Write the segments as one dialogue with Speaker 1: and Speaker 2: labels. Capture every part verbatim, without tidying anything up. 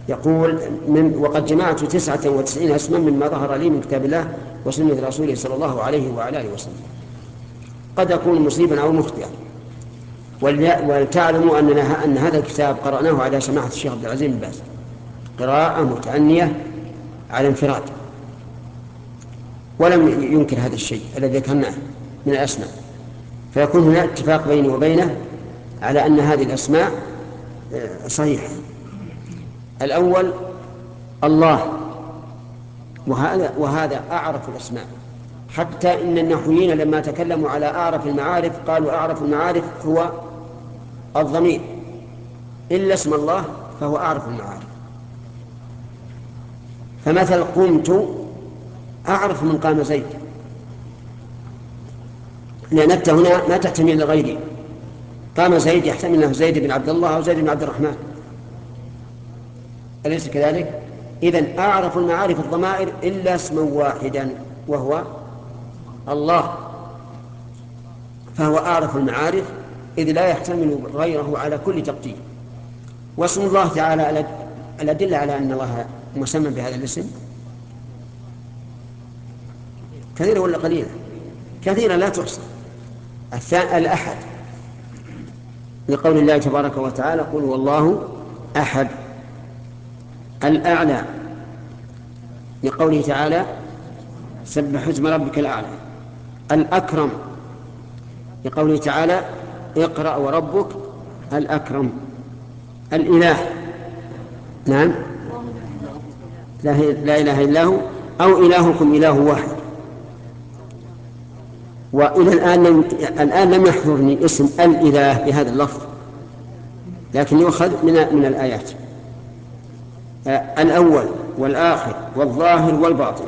Speaker 1: يقول من وقد جمعت تسعة وتسعين اسما مما ظهر لي من كتاب الله وسنة رسوله صلى الله عليه وعلى آله وسلم. قد أكون مصيبا أو مخطئا. ولتعلموا أننا أن هذا الكتاب قرأناه على سماحة الشيخ عبد العزيز بن باز قراءة متأنية على انفراد، ولم ينكر هذا الشيء الذي ذكرناه من الأسماء، فيكون هناك اتفاق بيني وبينه على أن هذه الأسماء صحيحة. الأول الله، وهذا, وهذا أعرف الأسماء، حتى إن النحويين لما تكلموا على أعرف المعارف قالوا أعرف المعارف هو الضمير، إلا اسم الله فهو أعرف المعارف. فمثل قمت أعرف من قام زيد، لأن التاء هنا ما تحتمل لغيره. قام زيد يحتمل له زيد بن عبد الله أو زيد بن عبد الرحمن، أليس كذلك؟ إذن أعرف المعارف الضمائر إلا اسما واحدا وهو الله، فهو أعرف المعارف إذ لا يحتمل غيره على كل تقدير. واسم الله تعالى الأدلة على أن الله مسمى بهذا الاسم كثيرة ولا قليلة؟ كثيرة لا تحصى. الأحد لقول الله تبارك وتعالى قل هو الله أحد. الأعلى لقوله تعالى سبح اسم ربك الأعلى. الأكرم لقوله تعالى اقرأ وربك الأكرم. الإله، نعم، لا, لا إله إلا هو أو إلهكم إله واحد. وإلى الآن لم, الآن لم يحضرني اسم الإله بهذا اللفظ، لكن يؤخذ من, من الآيات. الأول والآخر والظاهر والباطن.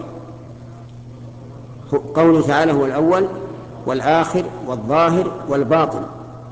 Speaker 1: قوله تعالى هو الأول والآخر والظاهر والباطن،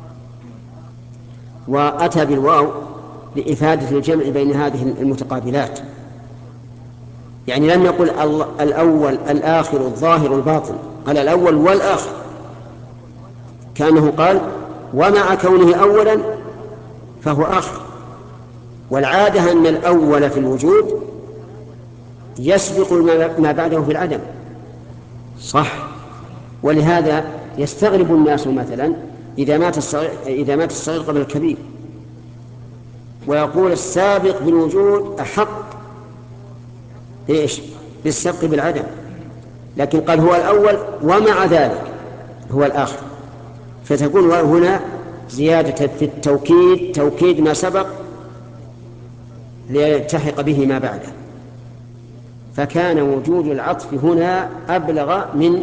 Speaker 1: وأتى بالواو لإفادة الجمع بين هذه المتقابلات، يعني لم يقل الأول الآخر الظاهر الباطن، قال الأول والآخر، كأنه قال ومع كونه أولا فهو آخر. والعادة أن الأول في الوجود يسبق ما بعده في العدم، صح؟ ولهذا يستغرب الناس مثلا إذا مات الصغير, إذا مات الصغير قبل الكبير، ويقول السابق بالوجود أحق إيش؟ بالسبق بالعدم، لكن قال هو الأول ومع ذلك هو الآخر، فتكون هنا زيادة في التوكيد، توكيد ما سبق ليلتحق به ما بعده، فكان وجود العطف هنا أبلغ من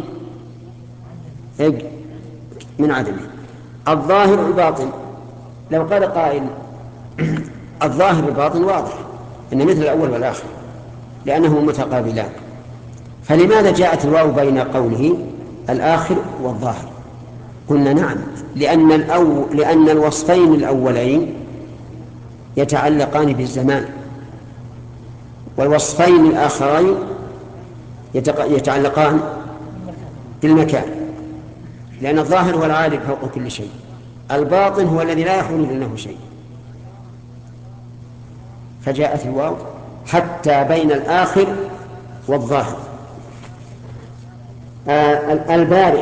Speaker 1: من عدمه. الظاهر والباطن، لو قال قائل الظاهر والباطن واضح إن مثل الأول والآخر لأنه متقابلان، فلماذا جاءت الواو بين قوله الآخر والظاهر؟ قلنا نعم، لأن, الأو... لأن الوصفين الأولين يتعلقان بالزمان، والوصفين الآخرين يتق... يتعلقان بالمكان، لأن الظاهر هو العالي فوق كل شيء، الباطن هو الذي لا يحول منه شيء، فجاءت الواو حتى بين الآخر والظاهر. آه البارئ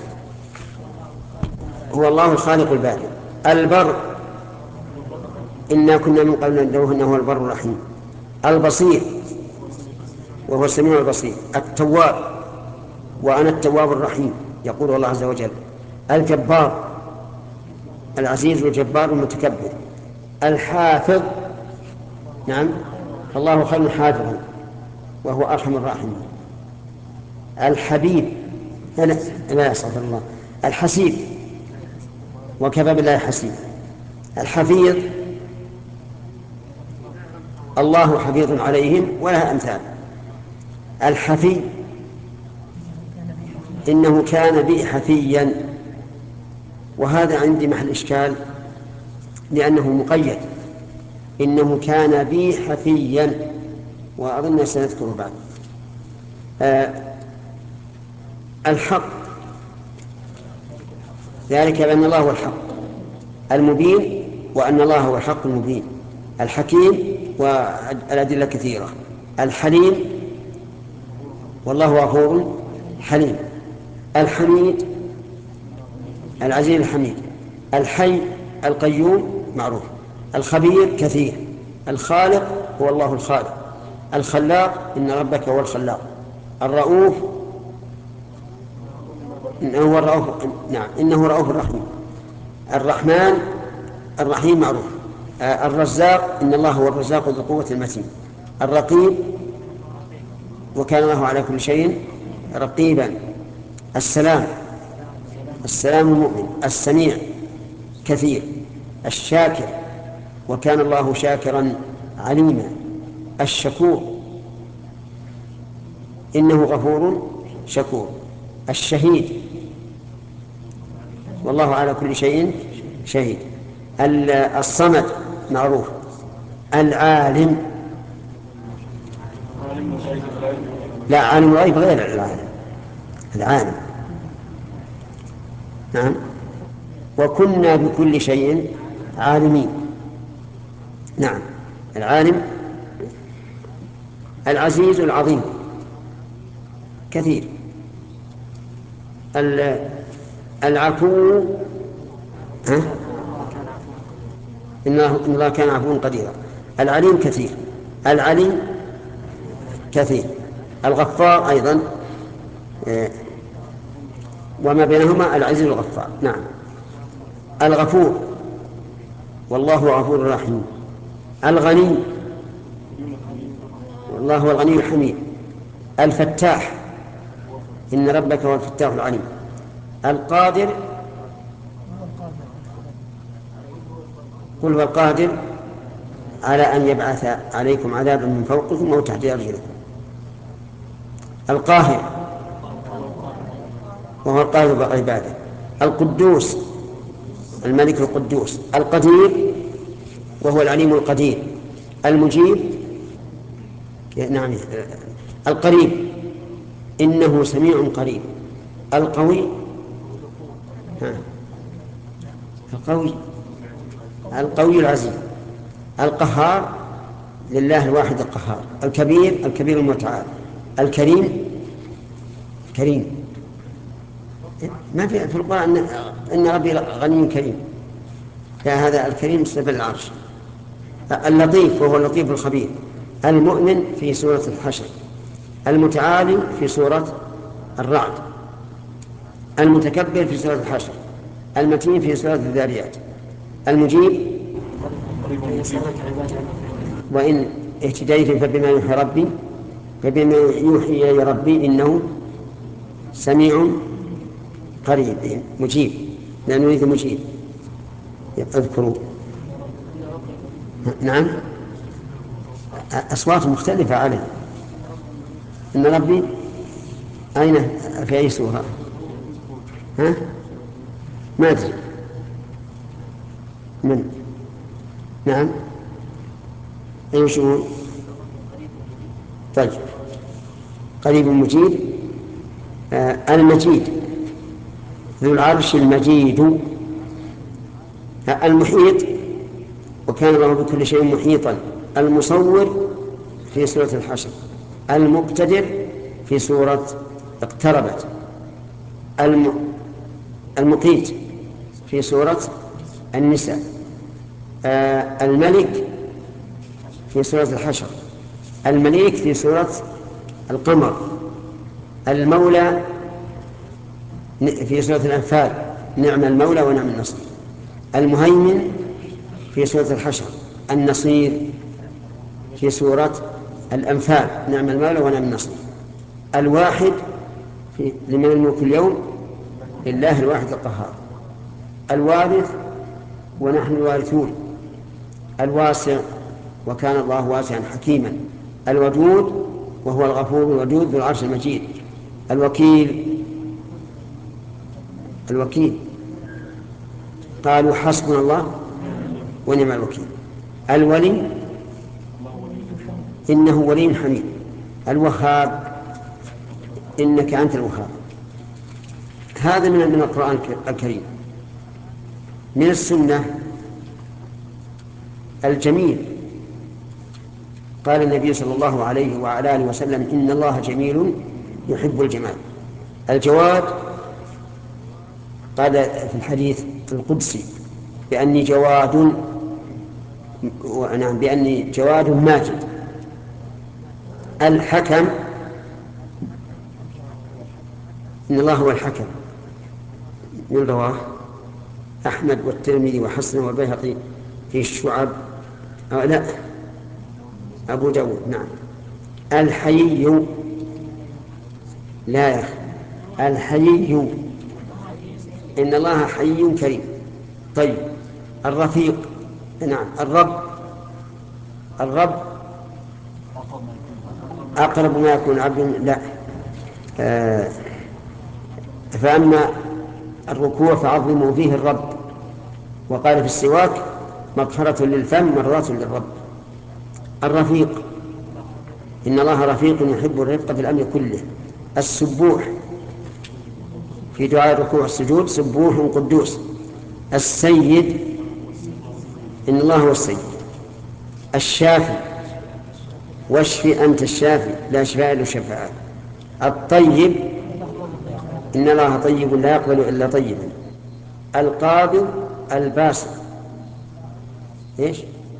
Speaker 1: هو الله الخالق البارئ. البر إنا كنا من قبل ندعوه إنه هو البر الرحيم. البصير وهو السميع البصير. التواب وأنا التواب الرحيم يقول الله عز وجل. الجبار العزيز الجبار المتكبر. الحافظ، نعم، الله خير حافظا وهو أرحم الراحمين. الحبيب، لا لا استغفر الله، الحسيب وكفى بالله حسيب. الحفيظ الله حفيظ عليهم ولا أمثال. الحفي إنه كان بي حفيا، وهذا عندي محل إشكال لأنه مقيد، إنه كان بي حفيا، وأظن سنذكر بعد. آه الحق ذلك بأن الله هو الحق المبين وأن الله هو الحق المبين. الحكيم والأدلة كثيرة. الحليم والله غفور حليم. الحميد العزيز الحميد. الحي القيوم معروف. الخبير كثير. الخالق هو الله الخالق. الخلاق إن ربك هو الخلاق. الرؤوف إنه هو الرؤوف نعم إنه رؤوف رحيم. الرحمن الرحيم معروف. الرزاق إن الله هو الرزاق ذو القوة المتين. الرقيب وكان الله على كل شيء رقيبا. السلام السلام المؤمن. السميع كثير. الشاكر وكان الله شاكرا عليما. الشكور إنه غفور شكور. الشهيد والله على كل شيء شهيد. الصمد معروف. العالم لا عالم الغيب غير العالم. العالم نعم. وكنا بكل شيء عالمين. نعم العالم. العزيز العظيم كثير. العفو ها؟ إن الله كان عفوا قديرا. العليم كثير. العليم كثير. الغفار أيضا وما بينهما العزيز الغفار. نعم. الغفور والله غفور رحيم. الغني والله هو الغني الحميد. الفتاح إن ربك هو الفتاح العليم. القادر قل هو القادر على أن يبعث عليكم عذابا من فوقكم أو تحت أرجلكم. القاهر وهو القاهر بعباده. القدوس الملك القدوس. القدير وهو العليم القدير. المجيب نعم. القريب إنه سميع قريب. القوي ها. القوي القوي العزيز. القهار لله الواحد القهار. الكبير الكبير المتعال. الكريم كريم ما في في القرآن إن, إن ربي غني كريم. هذا الكريم مستقبل العرش. اللطيف وهو اللطيف الخبير. المؤمن في سورة الحشر. المتعالي في سورة الرعد. المتكبر في سورة الحشر. المتين في سورة الذاريات. المجيب وإن اهتديت فبما يوحي ربي فبما يوحي إلي ربي إنه سميع قريب. مجيب لأنه يريد مجيب. اذكروا نعم أصوات مختلفة عليه. إن ربي أين في أي سورة ها ما أدري من نعم أي شؤون. طيب قريب مجيب. آه المجيد ذو العرش المجيد. آه المحيط وكان الله بكل شيء محيطا. المصور في سورة الحشر. المقتدر في سورة اقتربت. الم... المقيت في سورة النساء. آه الملك في سورة الحشر. المليك في سورة القمر. المولى في سورة الأنفال نعم المولى ونعم النصير. المهيمن في سورة الحشر. النصير في سورة الأنفال نعم المولى ونعم النصير. الواحد في لمن الملك اليوم لله الواحد القهار. الوارث ونحن الوارثون. الواسع وكان الله واسعا حكيما. الودود وهو الغفور الودود ذو العرش المجيد. الوكيل الوكيل قالوا حسبنا الله ونعم الوكيل. الولي إنه ولي حميد. الوهاب إنك أنت الوهاب. هذا من من القرآن الكريم. من السنة الجميل قال النبي صلى الله عليه وعلى آله وسلم إن الله جميل يحب الجمال. الجواد قال في الحديث القدسي بأني جواد، نعم بأني جواد ماجد. الحكم إن الله هو الحكم، من رواه أحمد والترمذي وحسن والبيهقي في الشعب، أو لا أبو داود. نعم. الحيي لا يا الحيي إن الله حي كريم. طيب الرفيق نعم الرب الرب أقرب ما يكون عبد لا آه فأما الركوع فعظموا فيه الرب، وقال في السواك مغفرة للفم مرات للرب. الرفيق إن الله رفيق يحب الرفق في الأمر كله. السبوح في دعاء الركوع والسجود سبوح قدوس. السيد إن الله هو السيد. الشافي واشفي أنت الشافي لا شفاء إلا شفاء. الطيب إن الله طيب لا يقبل إلا طيبا. القابض الباسط إيش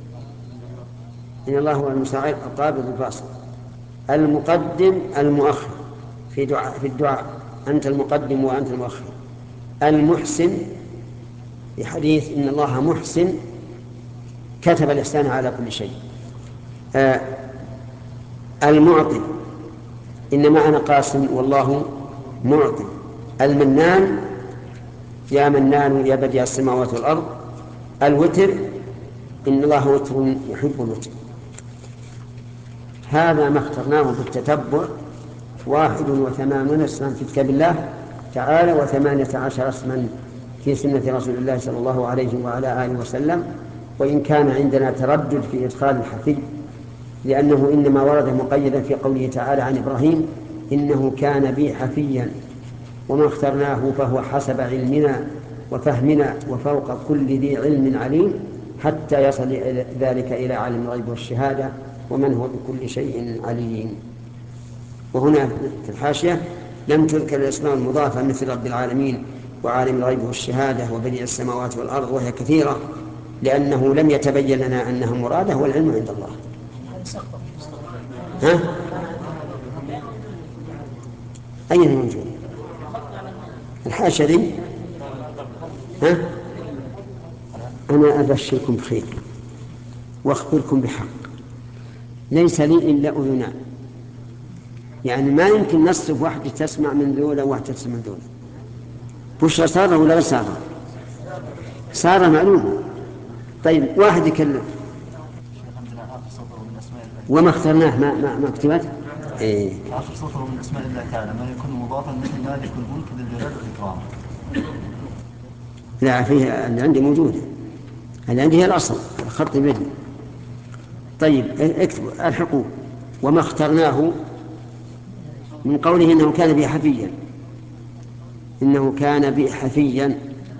Speaker 1: إن الله هو المساعد القابض الباسط. المقدم المؤخر في دعاء في الدعاء أنت المقدم وأنت المؤخر. المحسن في حديث إن الله محسن كتب الإحسان على كل شيء. آه المعطي إنما أنا قاسم والله معطي. المنان يا منان يا بديع السماوات والأرض. الوتر إن الله وتر يحب الوتر. هذا ما اخترناه بالتتبع واحد وثمانون اسما في كتاب الله تعالى وثمانية عشر اسما في سنة رسول الله صلى الله عليه وعلى آله وسلم. وإن كان عندنا تردد في إدخال الحفي لأنه إنما ورد مقيدا في قوله تعالى عن إبراهيم إنه كان بي حفيا وما اخترناه فهو حسب علمنا وفهمنا وفوق كل ذي علم عليم حتى يصل ذلك إلى عالم الغيب والشهادة ومن هو بكل شيء عليم. وهنا في الحاشية لم تذكر الأسماء المضافة مثل رب العالمين وعالم الغيب والشهادة وبديع السماوات والأرض وهي كثيرة لأنه لم يتبين لنا أنها مرادة والعلم عند الله. ها؟ أين موجود؟ الحاشية دي؟ ها؟ أنا أبشركم بخير وأخبركم بحق ليس لي إلا أذنان، يعني ما يمكن نصف واحدة تسمع من ذولا وواحدة تسمع من ذولا. بشرى سارة ولا غير سارة؟ سارة معلومة. طيب واحد يكلم وما اخترناه ما ما ما كتبت ايه
Speaker 2: عشر سطر من اسماء الله تعالى ما يكون مضافا مثل مالك الملك ذي الجلال والاكرام.
Speaker 1: لا فيها اللي عندي موجوده، اللي عندي هي الاصل خط بدني. طيب اكتب الحقوق وما اخترناه من قوله انه كان بي حفيا انه كان بي حفيا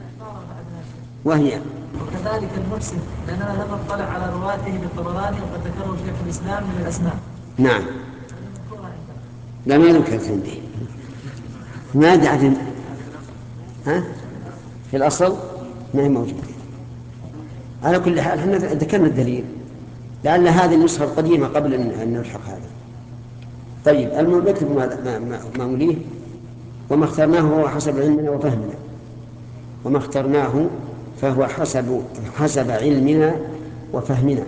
Speaker 1: وهي
Speaker 3: وكذلك المحسن لأننا لم نطلع على رواته بالطبراني وقد ذكره شيخ الإسلام من الأسماء.
Speaker 1: نعم لا ما ذكرت عندي ما دعت ها في الأصل ما هي موجودة. على كل حال احنا ذكرنا الدليل لعل هذه النسخة القديمة قبل أن نلحق هذا. طيب المكتب ما ما مليه وما اخترناه هو حسب علمنا وفهمنا وما اخترناه فهو حسب حسب علمنا وفهمنا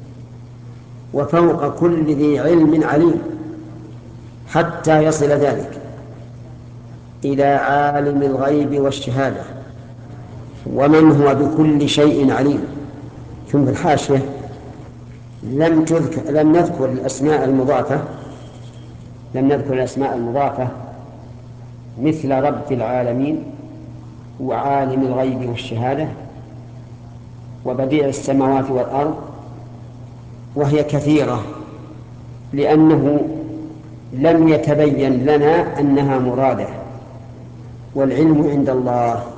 Speaker 1: وفوق كل ذي علم عليم حتى يصل ذلك إلى عالم الغيب والشهادة ومن هو بكل شيء عليم. ثم الحاشية لم تذكر لم نذكر الأسماء المضافة لم نذكر الأسماء المضافة مثل رب العالمين وعالم الغيب والشهادة وبديع السماوات والأرض وهي كثيرة لأنه لم يتبين لنا أنها مرادة والعلم عند الله.